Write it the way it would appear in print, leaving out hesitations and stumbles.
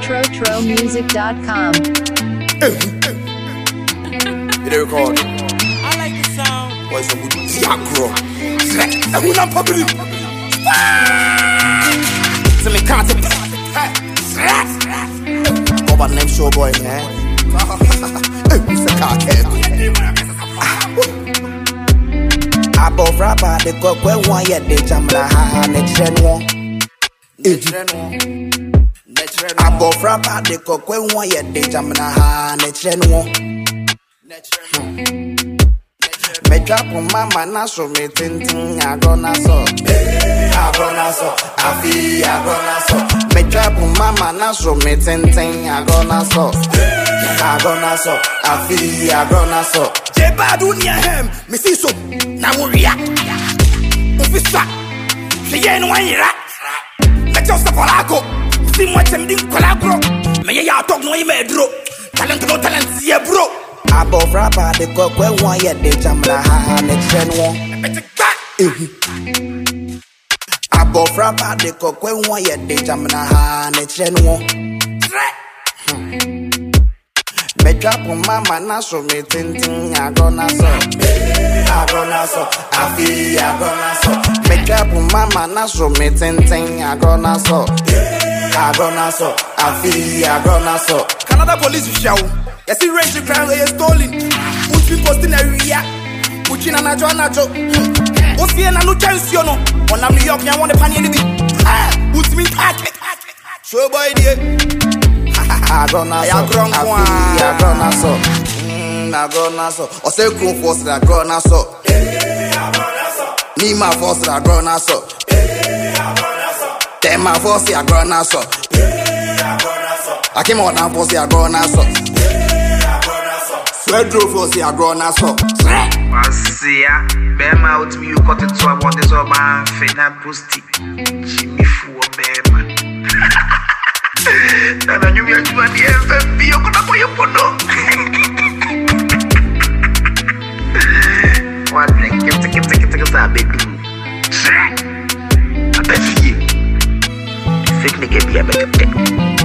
TroTroMusic.com. Did they record? I like the sound. Boy, some good Diagro. I'm not public. So me can't take go by the name Showboy, man. It's a car I bought rapper, the cock where one yet they jam la ha, next gen one. I bought rapper, the cock where one yet they jam la ha, next gen one. Me drop on my man, I show me tinting, I gonna so. I gonna so, I feel I gonna so. Me drop on my man, I show me tinting, I gonna so. I gonna so, I feel I gonna so. Jeba dunia hem, me see so, na wuria. Ofisa, she yen one yira. Me just a polaco, see what them ding colagro. Me ya talk no medro, talent no talent yeah bro. I bought rapper, the cock where one yet they jam la ha, next gen one. I bought rapper, the cock where one yet they jam la ha, next gen one. Me drop on my man, I show me tinting, I gonna so. I gonna so, I feel I gonna so. Me drop on my man, I show me tinting, I gonna so. I gonna so, I feel I gonna so. Canada police show. Yes, he range the crime is stolen. Who's been posting a ria? Puchin and a Joanna Joe. What's the end of no chance, you know? On New York, I want to pan enemy. Who's been target? Show boy, dear. I gonna so. I gonna so. Or say, crew force that gonna so. Nima force that gonna so. Them my force that gonna so. I came out and force that gonna so. Pedro for see a grown ass up. Masia, Bema out me you cut it to a what is all man fena posty. Jimmy Fu Bema. Nana you are doing the FFP, you could not you put no. One thing, get a baby. I bet you. Sick nigga be a better.